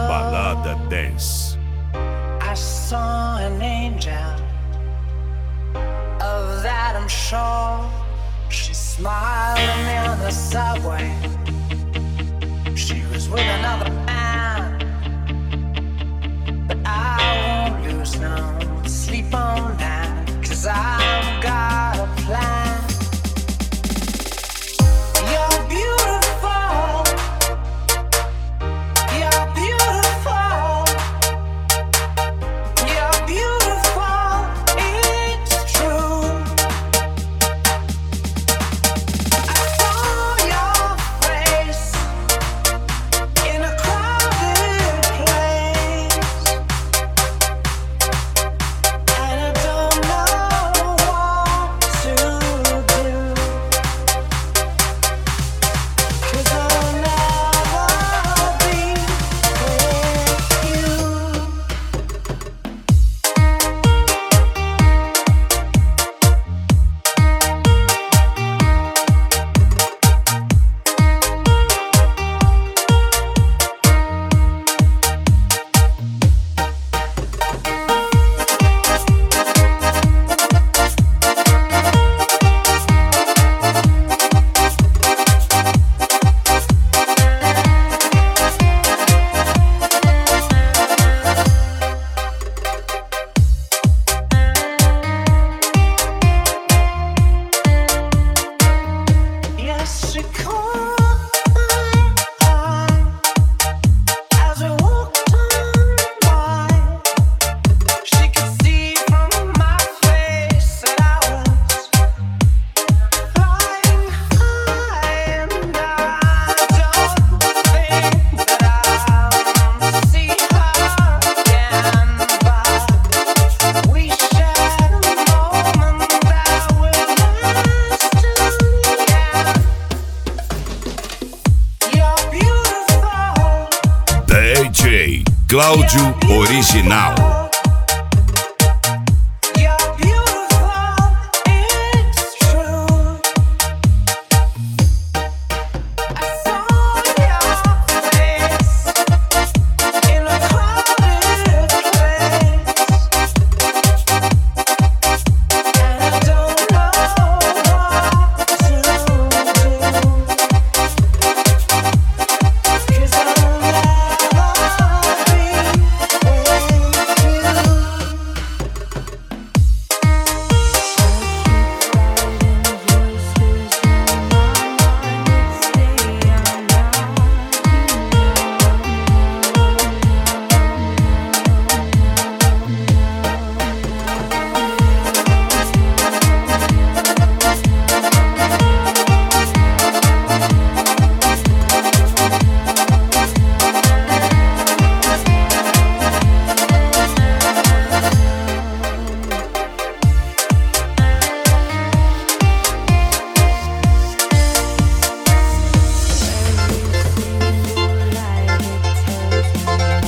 Balada Dance. I saw an angel, of that I'm sure. She smiled at me on the subway. She was with another man, but I won't lose no sleep on that, 'cause I've got a plan. You're beautiful, you're beautiful, you're beautiful, it's true. I saw your face in a crowded place, and I don't know what to do, 'cause I'll never be with you. Yes, she caught my eye as we walked on by. She could see from my face that I was flying high, and I don't think that I'll see her again. But we shared a moment that will last till the end. You're beautiful, DJ Cláudio Original.